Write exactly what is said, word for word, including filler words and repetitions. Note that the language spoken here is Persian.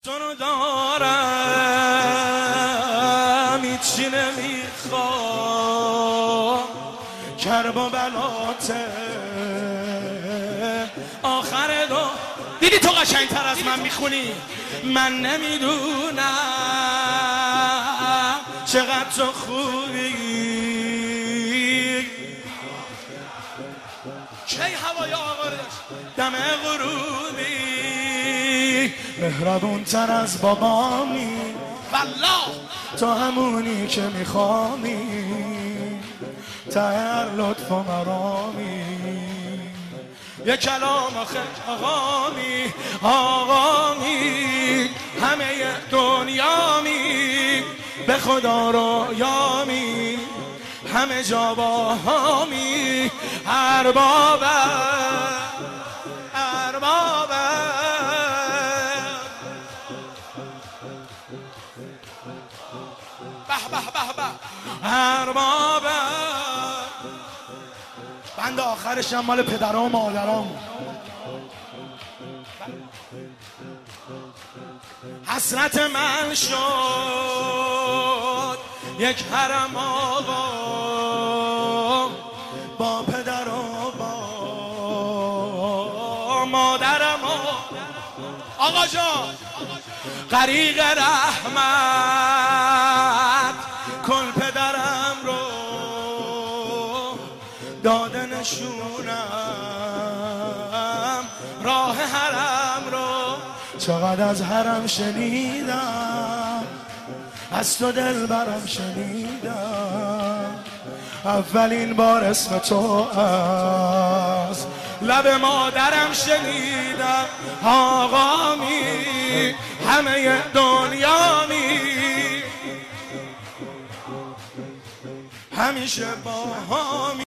تو رو دارم هیچی نمیخوام، کرب و بلاته آخر دو. دیدی تو قشنگتر از من میخونی. من نمیدونم چقدر تو خوبی، کی هوای آقا رو داشت دم غروبی، مهربون تر از بابامی، والله تو همونی که میخوامی، ته هر لطف و مرامی، یه کلام آخه آقامی آقامی، همه دنیامی، به خدا رویامی، همه جا باهامی، اربابم اربابم. به به به به اربابم. بند آخرش هم مال پدرام و مادرام. حسرت من شد یک حرم آقا، با پدر و با مادرم و آقا جان غریق رحمت کن پدرم رو، داده نشونم راه حرم رو. چقدر از حرم شنیدم، از تو دل برم شنیدم، اولین بار اسم تو از لب مادرم شنیدم. آقامی همه دنیامی، همیشه با همی.